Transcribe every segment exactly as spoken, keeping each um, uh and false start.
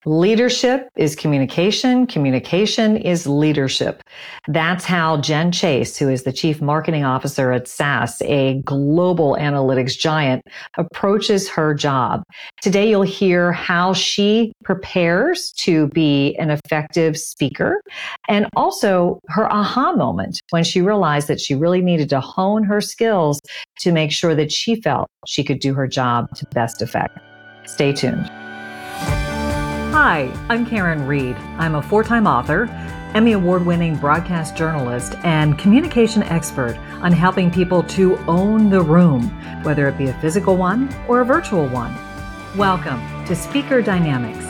Leadership is communication. Communication is leadership. That's how Jen Chase, who is the Chief Marketing Officer at S A S, a global analytics giant, approaches her job. Today, you'll hear how she prepares to be an effective speaker and also her aha moment when she realized that she really needed to hone her skills to make sure that she felt she could do her job to best effect. Stay tuned. Hi, I'm Karen Reed. I'm a four-time author, Emmy Award-winning broadcast journalist, and communication expert on helping people to own the room, whether it be a physical one or a virtual one. Welcome to Speaker Dynamics.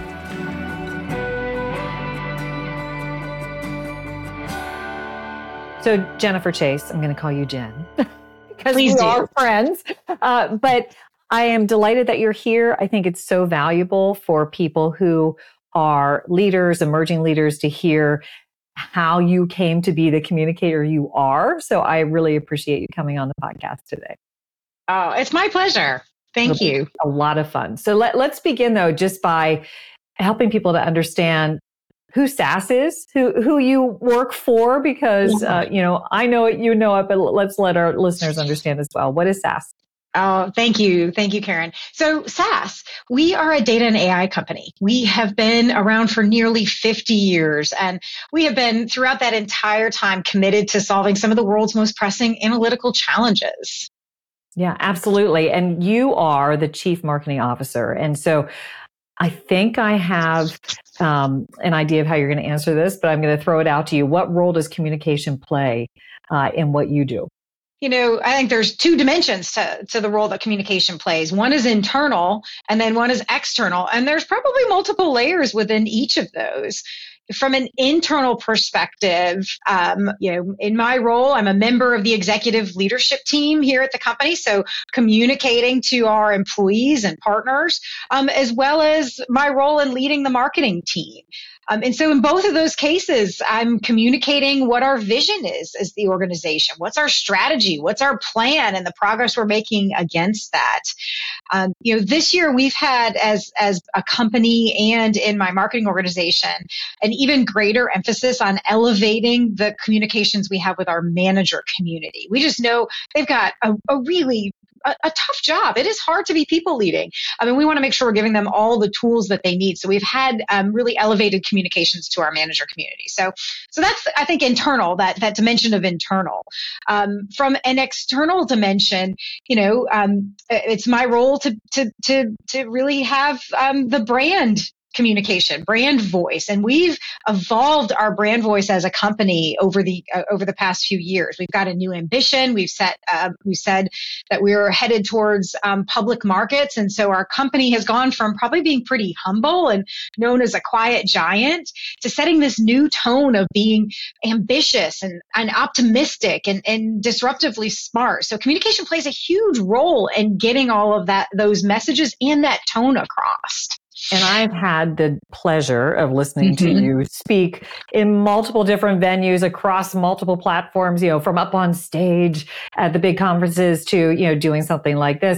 So Jennifer Chase, I'm going to call you Jen because Please we do. are friends. Uh, but I am delighted that you're here. I think it's so valuable for people who are leaders, emerging leaders, to hear how you came to be the communicator you are. So I really appreciate you coming on the podcast today. Oh, it's my pleasure. Thank It'll you. be a lot of fun. So let, let's begin, though, just by helping people to understand who S A S is, who who you work for, because, Yeah. uh, you know, I know it, you know it, but let's let our listeners understand as well. What is S A S? Oh, thank you. Thank you, Karen. So S A S, we are a data and A I company. We have been around for nearly fifty years, and we have been throughout that entire time committed to solving some of the world's most pressing analytical challenges. Yeah, absolutely. And you are the Chief Marketing Officer. And so I think I have um, an idea of how you're going to answer this, but I'm going to throw it out to you. What role does communication play uh, in what you do? You know, I think there's two dimensions to, to the role that communication plays. One is internal and then one is external. And there's probably multiple layers within each of those. From an internal perspective, um, you know, in my role, I'm a member of the executive leadership team here at the company. So communicating to our employees and partners, um, as well as my role in leading the marketing team. Um, and so in both of those cases, I'm communicating what our vision is as the organization. What's our strategy? What's our plan and the progress we're making against that? Um, you know, this year we've had as, as a company and in my marketing organization, an even greater emphasis on elevating the communications we have with our manager community. We just know they've got a, a really A, a tough job. It is hard to be people leading. I mean, we want to make sure we're giving them all the tools that they need. So we've had um, really elevated communications to our manager community. So, so that's, I think, internal, that, that dimension of internal. Um, from an external dimension, you know, um, it's my role to, to, to, to really have um, the brand communication, brand voice. And we've evolved our brand voice as a company over the uh, over the past few years. We've got a new ambition. We've set uh, we said that we were headed towards um, public markets. And so our company has gone from probably being pretty humble and known as a quiet giant to setting this new tone of being ambitious and, and optimistic and, and disruptively smart. So communication plays a huge role in getting all of that, those messages and that tone across. And I've had the pleasure of listening Mm-hmm. to you speak in multiple different venues across multiple platforms, you know, from up on stage at the big conferences to, you know, doing something like this.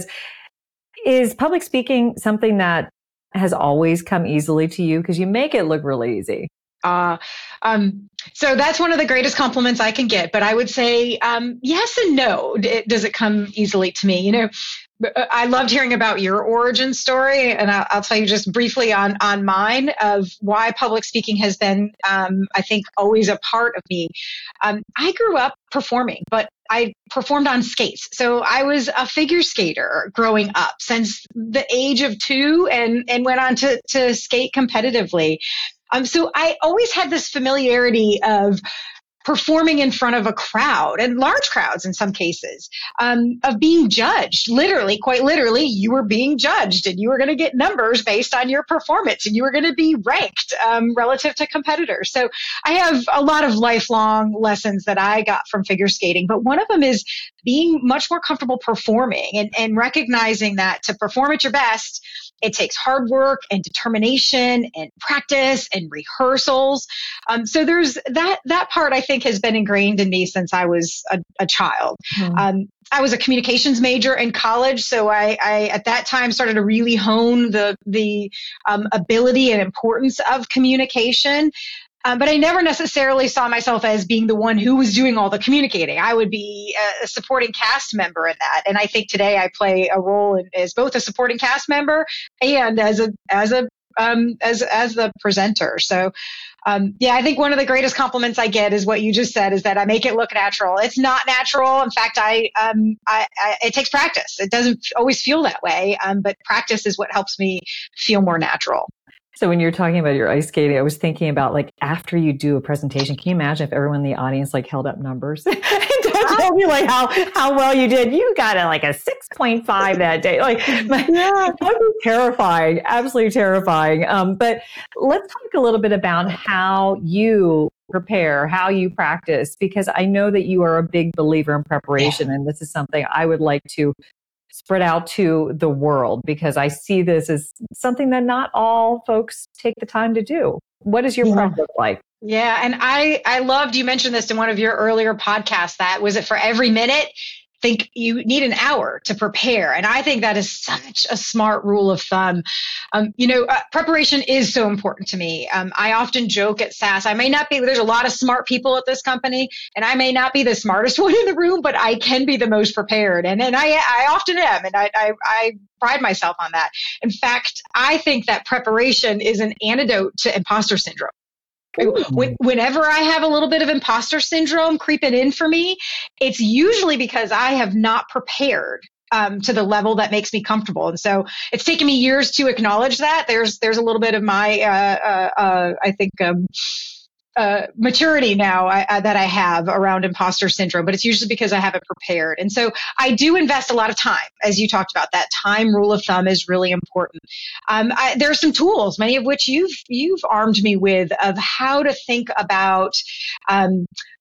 Is public speaking something that has always come easily to you? Because you make it look really easy. Uh, um, so that's one of the greatest compliments I can get. But I would say um, yes and no. It, does it come easily to me? You know, I loved hearing about your origin story, and I'll, I'll tell you just briefly on on mine of why public speaking has been, um, I think, always a part of me. Um, I grew up performing, but I performed on skates. So I was a figure skater growing up since the age of two, and and went on to to skate competitively. Um, so I always had this familiarity of performing in front of a crowd, and large crowds in some cases, um, of being judged. Literally, quite literally, you were being judged and you were going to get numbers based on your performance and you were going to be ranked um, relative to competitors. So I have a lot of lifelong lessons that I got from figure skating, but one of them is being much more comfortable performing and, and recognizing that to perform at your best, it takes hard work and determination and practice and rehearsals. Um, so there's that, that part I think has been ingrained in me since I was a, a child. Mm-hmm. Um, I was a communications major in college, so I, I at that time started to really hone the the um, ability and importance of communication. Um, but I never necessarily saw myself as being the one who was doing all the communicating. I would be a supporting cast member in that, and I think today I play a role in, as both a supporting cast member and as a as a um, as as the presenter. So. Um, yeah, I think one of the greatest compliments I get is what you just said, is that I make it look natural. It's not natural. In fact, I, um, I, I it takes practice. It doesn't always feel that way, um, but practice is what helps me feel more natural. So when you're talking about your ice skating, I was thinking about like after you do a presentation, can you imagine if everyone in the audience like held up numbers and told you like how, how well you did? You got a, like a six point five that day. Like yeah. That would be terrifying, absolutely terrifying. Um, but let's talk a little bit about how you prepare, how you practice, because I know that you are a big believer in preparation. And this is something I would like to spread out to the world, because I see this as something that not all folks take the time to do. What does your yeah. prep look like? Yeah. And I, I loved, you mentioned this in one of your earlier podcasts, that was it for every minute, think you need an hour to prepare. And I think that is such a smart rule of thumb. Um, you know, uh, preparation is so important to me. Um, I often joke at S A S, I may not be, there's a lot of smart people at this company, and I may not be the smartest one in the room, but I can be the most prepared. And, and I, I often am. And I, I, I pride myself on that. In fact, I think that preparation is an antidote to imposter syndrome. Whenever I have a little bit of imposter syndrome creeping in for me, it's usually because I have not prepared um, to the level that makes me comfortable. And so it's taken me years to acknowledge that. There's there's a little bit of my, uh, uh, uh, I think, um, uh, maturity now I, I, that I have around imposter syndrome, but it's usually because I haven't prepared. And so I do invest a lot of time, as you talked about. That time rule of thumb is really important. Um, I, there are some tools, many of which you've you've armed me with, of how to think about um,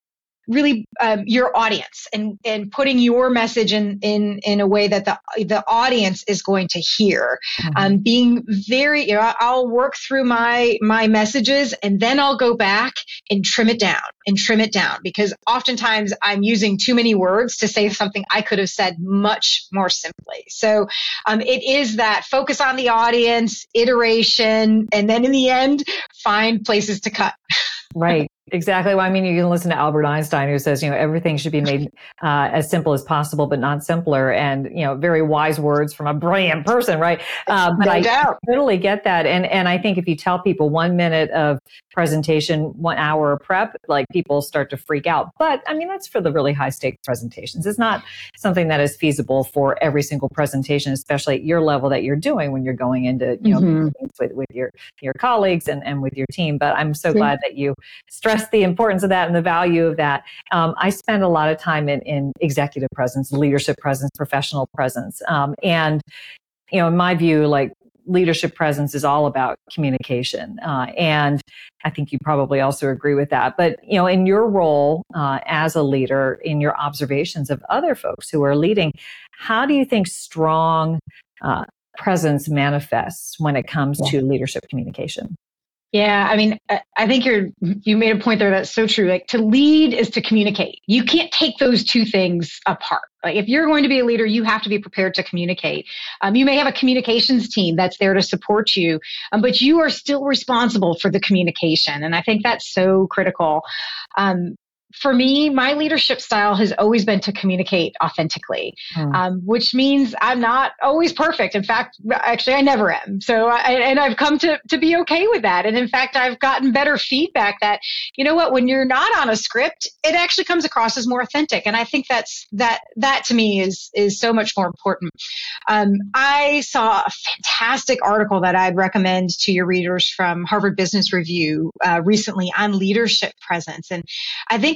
really um, your audience and, and putting your message in, in, in a way that the, the audience is going to hear. Mm-hmm. Um, being very, you know, I'll work through my, my messages, and then I'll go back and trim it down and trim it down, because oftentimes I'm using too many words to say something I could have said much more simply. So um, it is that focus on the audience, iteration, and then in the end, find places to cut. Right. Exactly. Well, I mean, you can listen to Albert Einstein, who says, you know, everything should be made uh, as simple as possible, but not simpler. And, you know, very wise words from a brilliant person, right? Uh, but no I doubt. totally get that. And and I think if you tell people one minute of presentation, one hour of prep, like people start to freak out. But I mean, that's for the really high stakes presentations. It's not something that is feasible for every single presentation, especially at your level that you're doing when you're going into, you know, mm-hmm. with, with your, your colleagues and, and with your team. But I'm so yeah. glad that you stress the importance of that and the value of that. Um, I spend a lot of time in, in executive presence, leadership presence, professional presence. Um, and, you know, in my view, like leadership presence is all about communication. Uh, and I think you probably also agree with that. But, you know, in your role uh, as a leader, in your observations of other folks who are leading, how do you think strong uh, presence manifests when it comes yeah. to leadership communication? Yeah, I mean, I think you're, you made a point there that's so true. Like, to lead is to communicate. You can't take those two things apart. Like, if you're going to be a leader, you have to be prepared to communicate. Um, you may have a communications team that's there to support you, um, but you are still responsible for the communication. And I think that's so critical. Um, For me, my leadership style has always been to communicate authentically, mm. um, which means I'm not always perfect. In fact, actually, I never am. So, I, and I've come to, to be okay with that. And in fact, I've gotten better feedback that, you know what, when you're not on a script, it actually comes across as more authentic. And I think that's, that, that to me is, is so much more important. Um, I saw a fantastic article that I'd recommend to your readers from Harvard Business Review uh, recently on leadership presence. And I think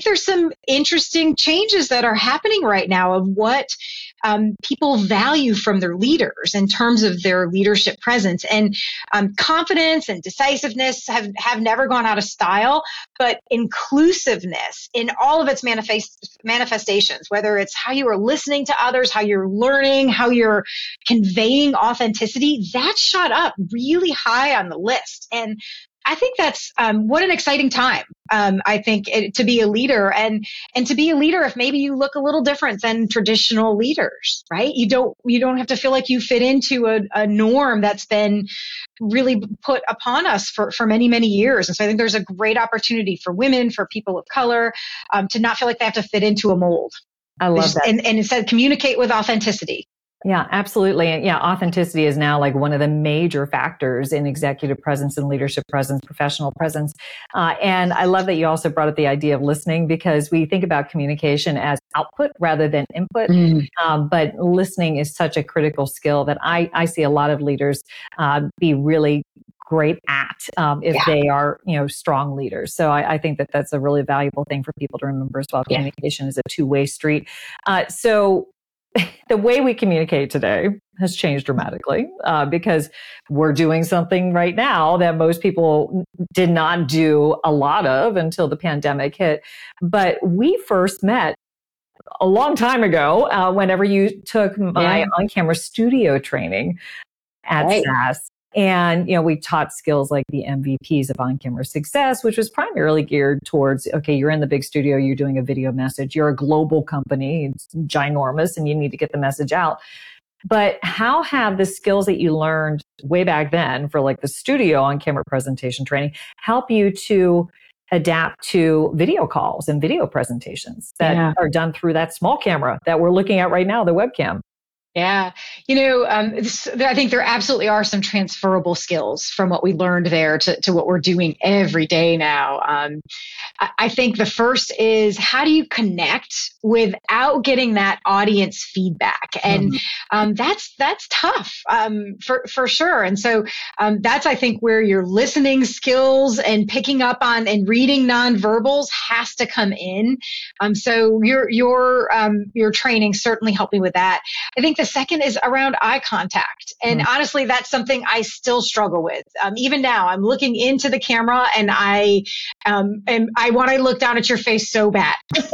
there's some interesting changes that are happening right now of what um, people value from their leaders in terms of their leadership presence. And um, confidence and decisiveness have, have never gone out of style, but inclusiveness in all of its manifest, manifestations, whether it's how you are listening to others, how you're learning, how you're conveying authenticity, that shot up really high on the list. And I think that's um, what an exciting time. Um, I think it, to be a leader and and to be a leader, if maybe you look a little different than traditional leaders, right? You don't you don't have to feel like you fit into a, a norm that's been really put upon us for, for many, many years. And so I think there's a great opportunity for women, for people of color, um, to not feel like they have to fit into a mold. I love just, that. And, and instead communicate with authenticity. Yeah, absolutely. And yeah, authenticity is now like one of the major factors in executive presence and leadership presence, professional presence. Uh, and I love that you also brought up the idea of listening, because we think about communication as output rather than input. Mm. Um, but listening is such a critical skill that I, I see a lot of leaders uh, be really great at um, if yeah. they are, you know, strong leaders. So I, I think that that's a really valuable thing for people to remember as well. Yeah. Communication is a two-way street. Uh, so the way we communicate today has changed dramatically uh, because we're doing something right now that most people did not do a lot of until the pandemic hit. But we first met a long time ago uh, whenever you took my yeah. on-camera studio training at right. S A S. And, you know, we taught skills like the M V Ps of on-camera success, which was primarily geared towards, okay, you're in the big studio, you're doing a video message, you're a global company, it's ginormous, and you need to get the message out. But how have the skills that you learned way back then for like the studio on-camera presentation training help you to adapt to video calls and video presentations that yeah. are done through that small camera that we're looking at right now, the webcam? Yeah. You know, um, this, I think there absolutely are some transferable skills from what we learned there to, to what we're doing every day now. Um, I, I think the first is, how do you connect without getting that audience feedback? And mm-hmm. um, that's that's tough um, for, for sure. And so um, that's, I think, where your listening skills and picking up on and reading nonverbals has to come in. Um, so your your um, your training certainly helped me with that. I think the second is around eye contact. And mm-hmm. honestly, that's something I still struggle with. Um, even now, I'm looking into the camera and I um, and I want to look down at your face so bad.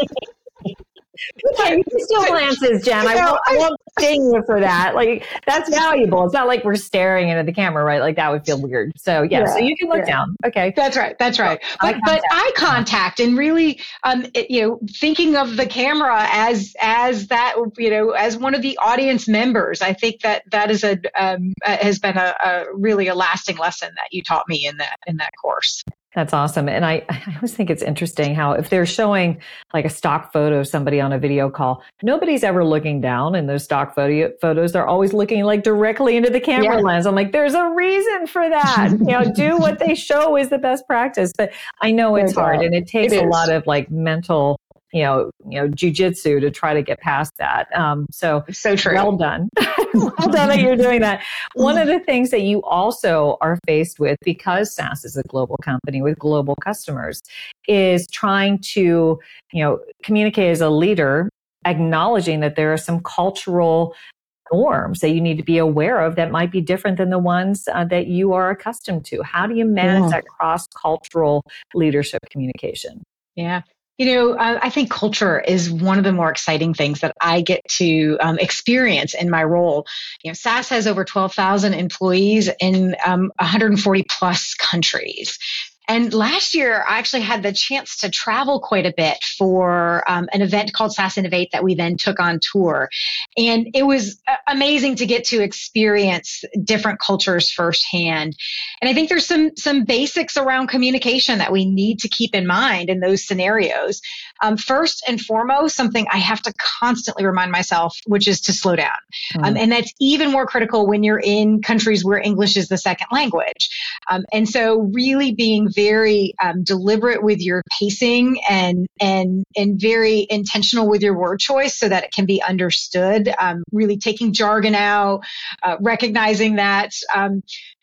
Okay, you can still glances, Jen. I won't, I won't sting you for that. Like, that's valuable. It's not like we're staring into the camera, right? Like, that would feel weird. So, yeah, yeah so you can look yeah. down. Okay. That's right. That's right. So, but eye but eye contact and really, um, it, you know, thinking of the camera as as that, you know, as one of the audience members. I think that that is a um, has been a, a really a lasting lesson that you taught me in that in that course. That's awesome. And I, I always think it's interesting how if they're showing like a stock photo of somebody on a video call, nobody's ever looking down in those stock photo, photos. They're always looking like directly into the camera yeah. lens. I'm like, there's a reason for that. You know, do what they show is the best practice. But I know it's hard and it takes it a lot of like mental, you know, you know, jujitsu to try to get past that. Um, so, so true. Well done. Well done that you're doing that. One of the things that you also are faced with, because S A S is a global company with global customers, is trying to, you know, communicate as a leader, acknowledging that there are some cultural norms that you need to be aware of that might be different than the ones uh, that you are accustomed to. How do you manage yeah. that cross-cultural leadership communication? Yeah. You know, uh, I think culture is one of the more exciting things that I get to um, experience in my role. You know, S A S has over twelve thousand employees in um, one hundred forty plus countries. And last year, I actually had the chance to travel quite a bit for um, an event called S A S Innovate that we then took on tour. And it was amazing to get to experience different cultures firsthand. And I think there's some some basics around communication that we need to keep in mind in those scenarios. Um, first and foremost, something I have to constantly remind myself, which is to slow down. Mm. Um, and that's even more critical when you're in countries where English is the second language. Um, and so really being very um, deliberate with your pacing and and and very intentional with your word choice so that it can be understood. Um, really taking jargon out, uh, recognizing that um,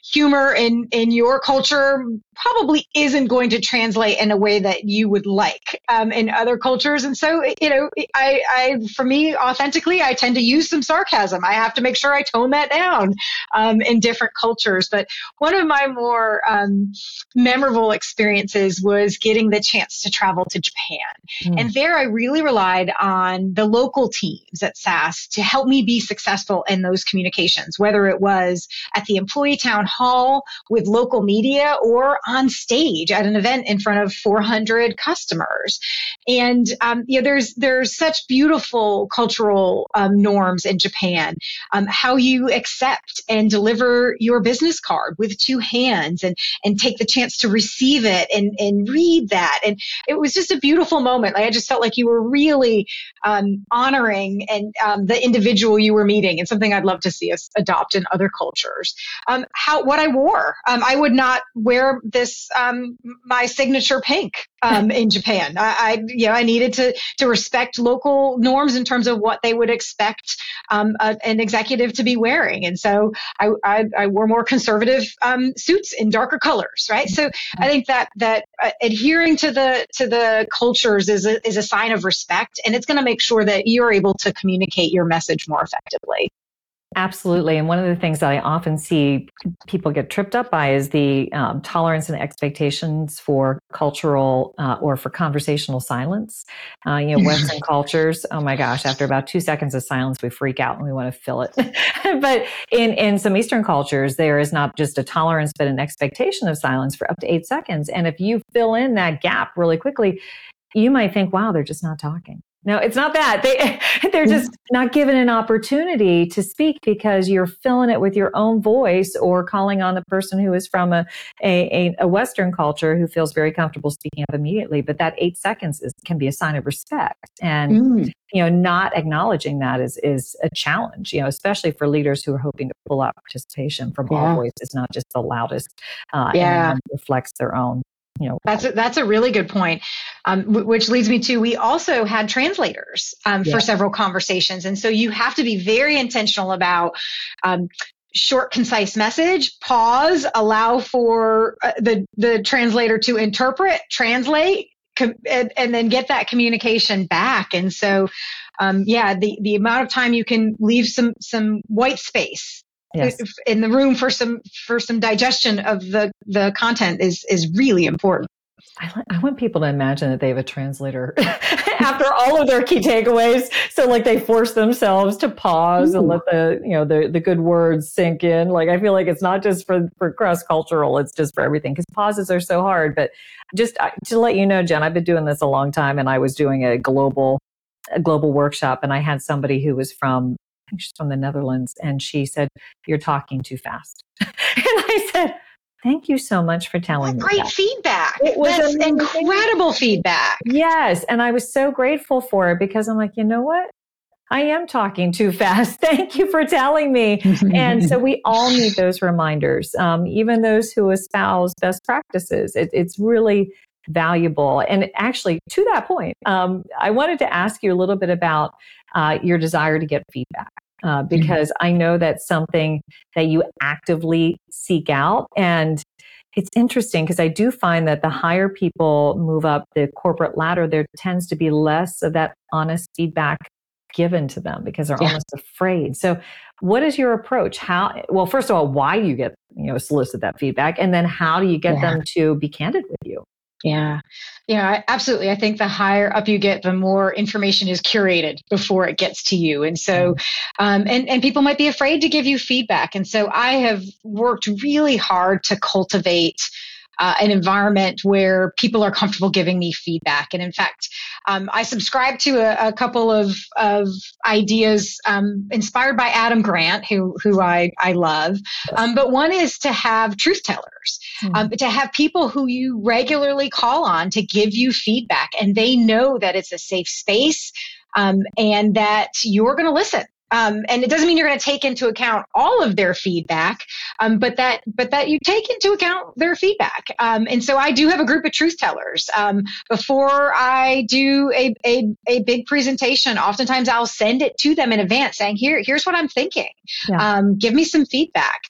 humor in, in your culture probably isn't going to translate in a way that you would like um, in other cultures. And so, you know, I, I, for me, authentically, I tend to use some sarcasm. I have to make sure I tone that down um, in different cultures. But one of my more um, memorable experiences was getting the chance to travel to Japan. Mm. And there I really relied on the local teams at S A S to help me be successful in those communications, whether it was at the employee town hall with local media or on stage at an event in front of four hundred customers. And, um, you know, there's, there's such beautiful cultural um, norms in Japan, um, how you accept and deliver your business card with two hands and, and take the chance to receive it and, and read that. And it was just a beautiful moment. Like, I just felt like you were really um, honoring and um, the individual you were meeting, and something I'd love to see us adopt in other cultures. Um, how, what I wore, um, I would not wear this, um, my signature pink, um, in Japan. I, I, you know, I needed to, to respect local norms in terms of what they would expect, um, a, an executive to be wearing. And so I, I, I wore more conservative, um, suits in darker colors, right? So I think that, that uh, adhering to the, to the cultures is a, is a sign of respect, and it's going to make sure that you're able to communicate your message more effectively. Absolutely. And one of the things that I often see people get tripped up by is the um, tolerance and expectations for cultural uh, or for conversational silence. Uh, you know, Western cultures, oh my gosh, after about two seconds of silence, we freak out and we want to fill it. But in, in some Eastern cultures, there is not just a tolerance, but an expectation of silence for up to eight seconds. And if you fill in that gap really quickly, you might think, wow, they're just not talking. No, it's not that. They, they're just not given an opportunity to speak because you're filling it with your own voice or calling on the person who is from a, a, a Western culture who feels very comfortable speaking up immediately. But that eight seconds is, can be a sign of respect. And, mm. you know, not acknowledging that is, is a challenge, you know, especially for leaders who are hoping to pull out participation from yeah. all voices, not just the loudest, uh, yeah. and reflects their own. You know, that's a, that's a really good point, um, w- which leads me to, we also had translators um, yeah. for several conversations. And so you have to be very intentional about um, short, concise message, pause, allow for uh, the, the translator to interpret, translate, com- and, and then get that communication back. And so, um, yeah, the, the amount of time you can leave some, some white space Yes. in the room for some for some digestion of the, the content is is really important. I, I want people to imagine that they have a translator after all of their key takeaways. So like they force themselves to pause Ooh. and let the, you know, the, the good words sink in. Like, I feel like it's not just for, for cross-cultural, it's just for everything, because pauses are so hard. But just uh, to let you know, Jen, I've been doing this a long time, and I was doing a global, a global workshop, and I had somebody who was from, I think she's from the Netherlands, and she said, "You're talking too fast." And I said, "Thank you so much for telling me." Great that. feedback. It was That's incredible feedback. Yes. And I was so grateful for it, because I'm like, you know what? I am talking too fast. Thank you for telling me. And so we all need those reminders, um, even those who espouse best practices. It, it's really valuable. And actually, to that point, um, I wanted to ask you a little bit about uh, your desire to get feedback. Uh, because mm-hmm. I know that's something that you actively seek out. And it's interesting, because I do find that the higher people move up the corporate ladder, there tends to be less of that honest feedback given to them, because they're yeah. almost afraid. So what is your approach? How, well, first of all, why you get, you know, solicit that feedback, and then how do you get yeah. them to be candid with you? Yeah. Yeah, absolutely. I think the higher up you get, the more information is curated before it gets to you. And so, um, and, and people might be afraid to give you feedback. And so I have worked really hard to cultivate Uh, an environment where people are comfortable giving me feedback. And in fact, um, I subscribe to a, a couple of, of ideas um, inspired by Adam Grant, who who I, I love. Um, but one is to have truth tellers, mm-hmm. um, to have people who you regularly call on to give you feedback. And they know that it's a safe space um, and that you're going to listen. Um, and it doesn't mean you're going to take into account all of their feedback, um, but that but that you take into account their feedback. Um, and so I do have a group of truth tellers. Um, before I do a, a a big presentation, oftentimes I'll send it to them in advance, saying, "Here, here's what I'm thinking. Yeah. Um, give me some feedback."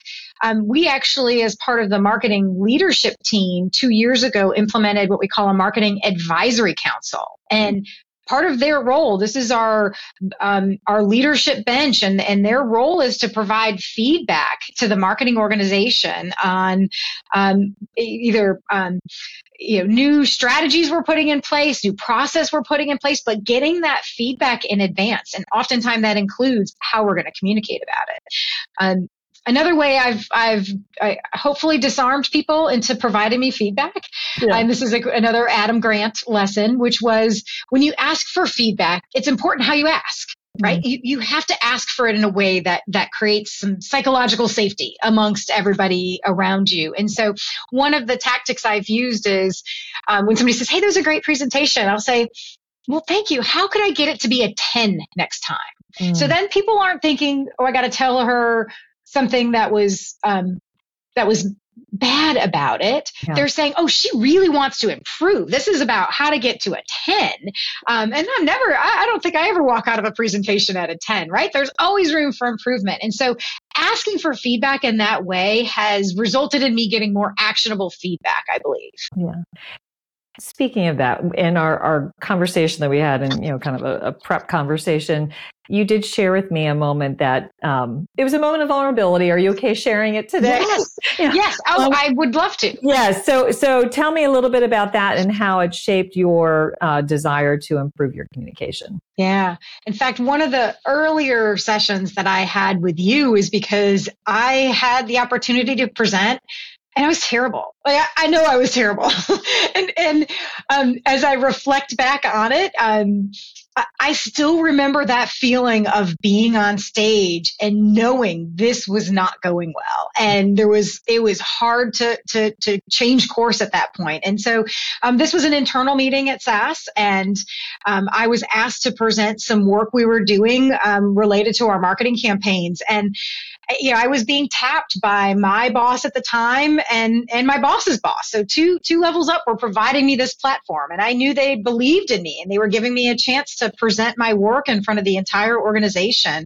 um, we actually, as part of the marketing leadership team, two years ago, implemented what we call a marketing advisory council. And part of their role, this is our um, our leadership bench, and, and their role is to provide feedback to the marketing organization on um, either um, you know, new strategies we're putting in place, new process we're putting in place, but getting that feedback in advance. And oftentimes that includes how we're going to communicate about it. Um, Another way I've I've I hopefully disarmed people into providing me feedback, yeah. and this is a, another Adam Grant lesson, which was when you ask for feedback, it's important how you ask, right? Mm-hmm. You you have to ask for it in a way that that creates some psychological safety amongst everybody around you. And so one of the tactics I've used is um, when somebody says, "Hey, that was a great presentation," I'll say, "Well, thank you. How could I get it to be a ten next time?" Mm. So then people aren't thinking, "Oh, I got to tell her something that was um, that was bad about it." Yeah. They're saying, "Oh, she really wants to improve. This is about how to get to a ten." Um, and I'm never, I, I don't think I ever walk out of a presentation at a ten, right? There's always room for improvement. And so asking for feedback in that way has resulted in me getting more actionable feedback, I believe. Yeah. Speaking of that, in our, our conversation that we had, and you know, kind of a, a prep conversation, you did share with me a moment that um, it was a moment of vulnerability. Are you okay sharing it today? Yes, yeah. yes, oh, um, I would love to. Yes. Yeah, so, so tell me a little bit about that and how it shaped your uh, desire to improve your communication. Yeah. In fact, one of the earlier sessions that I had with you is because I had the opportunity to present. And I was terrible. Like, I, I know I was terrible. and and um, as I reflect back on it, um, I, I still remember that feeling of being on stage and knowing this was not going well. And there was, it was hard to to to change course at that point. And so um, this was an internal meeting at S A S, and um, I was asked to present some work we were doing um, related to our marketing campaigns. And you know, I was being tapped by my boss at the time and, and my boss's boss. So two, two levels up were providing me this platform, and I knew they believed in me and they were giving me a chance to present my work in front of the entire organization.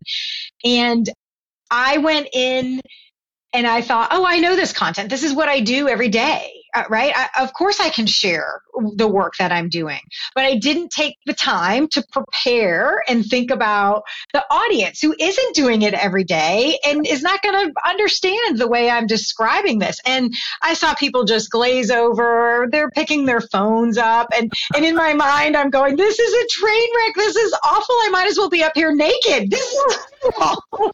And I went in and I thought, oh, I know this content. This is what I do every day, uh, right? I, of course I can share the work that I'm doing, but I didn't take the time to prepare and think about the audience who isn't doing it every day and is not going to understand the way I'm describing this. And I saw people just glaze over. They're picking their phones up. And, and in my mind, I'm going, this is a train wreck. This is awful. I might as well be up here naked. This is awful.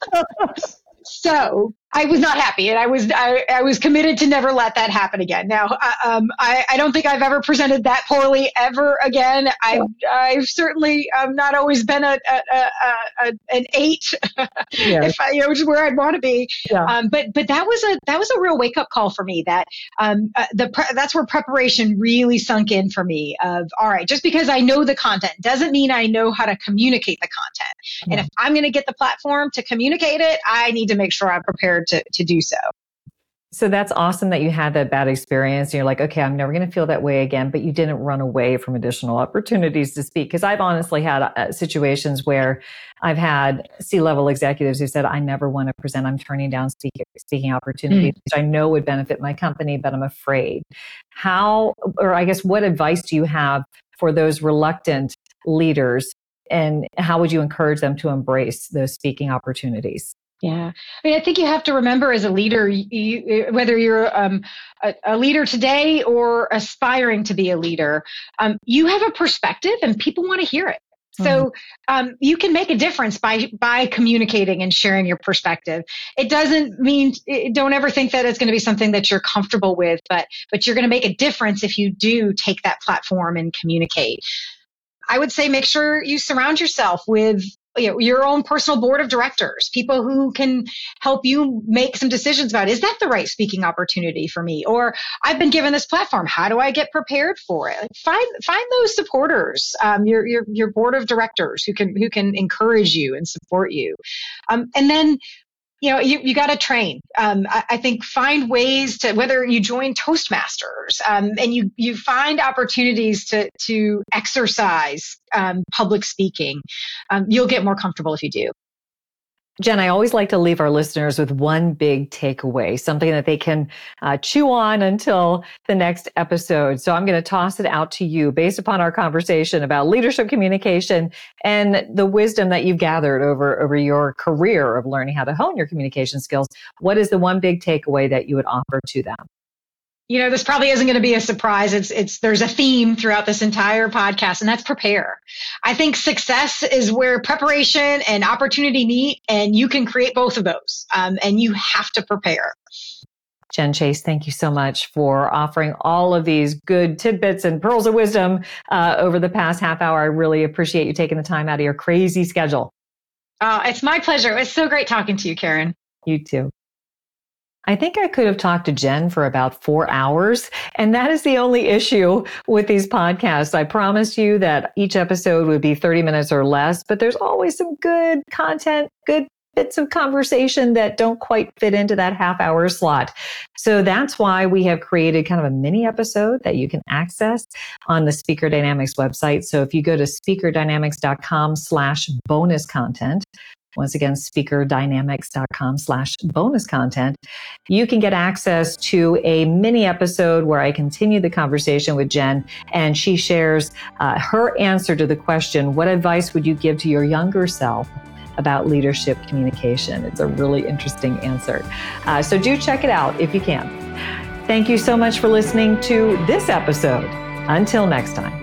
So I was not happy, and I was I, I was committed to never let that happen again. Now, uh, um, I, I don't think I've ever presented that poorly ever again. I've, I've certainly um, not always been a, a, a, a an eight, yeah. if I, you know, which is where I'd want to be. Yeah. Um, but but that was a that was a real wake up call for me. That um, uh, the pre- that's where preparation really sunk in for me. Of all right, just because I know the content doesn't mean I know how to communicate the content. Yeah. And if I'm going to get the platform to communicate it, I need to make sure I'm prepared to, to do so. So that's awesome that you had that bad experience. And you're like, okay, I'm never going to feel that way again, but you didn't run away from additional opportunities to speak. Because I've honestly had uh, situations where I've had C-level executives who said, I never want to present. I'm turning down speak, speaking opportunities, mm. which I know would benefit my company, but I'm afraid. How, or I guess, what advice do you have for those reluctant leaders? And how would you encourage them to embrace those speaking opportunities? Yeah. I mean, I think you have to remember as a leader, you, whether you're um, a, a leader today or aspiring to be a leader, um, you have a perspective and people want to hear it. So um, you can make a difference by by communicating and sharing your perspective. It doesn't mean, don't ever think that it's going to be something that you're comfortable with, but but you're going to make a difference if you do take that platform and communicate. I would say make sure you surround yourself with you know, your own personal board of directors, people who can help you make some decisions about, is that the right speaking opportunity for me? Or I've been given this platform. How do I get prepared for it? Find, find those supporters, um, your, your, your board of directors who can, who can encourage you and support you. Um, and then, you know, you, you got to train. Um, I, I think find ways to, whether you join Toastmasters um, and you, you find opportunities to, to exercise um, public speaking, um, you'll get more comfortable if you do. Jen, I always like to leave our listeners with one big takeaway, something that they can uh, chew on until the next episode. So I'm going to toss it out to you based upon our conversation about leadership communication and the wisdom that you've gathered over, over your career of learning how to hone your communication skills. What is the one big takeaway that you would offer to them? You know, this probably isn't going to be a surprise. It's, it's, there's a theme throughout this entire podcast, and that's prepare. I think success is where preparation and opportunity meet, and you can create both of those. Um, and you have to prepare. Jen Chase, thank you so much for offering all of these good tidbits and pearls of wisdom uh, over the past half hour. I really appreciate you taking the time out of your crazy schedule. Uh, it's my pleasure. It's so great talking to you, Karen. You too. I think I could have talked to Jen for about four hours, and that is the only issue with these podcasts. I promised you that each episode would be thirty minutes or less, but there's always some good content, good bits of conversation that don't quite fit into that half hour slot. So that's why we have created kind of a mini episode that you can access on the Speaker Dynamics website. So if you go to speakerdynamics.com slash bonus content, once again, speakerdynamics.com slash bonus content, you can get access to a mini episode where I continue the conversation with Jen, and she shares uh, her answer to the question, what advice would you give to your younger self about leadership communication? It's a really interesting answer. Uh, so do check it out if you can. Thank you so much for listening to this episode. Until next time.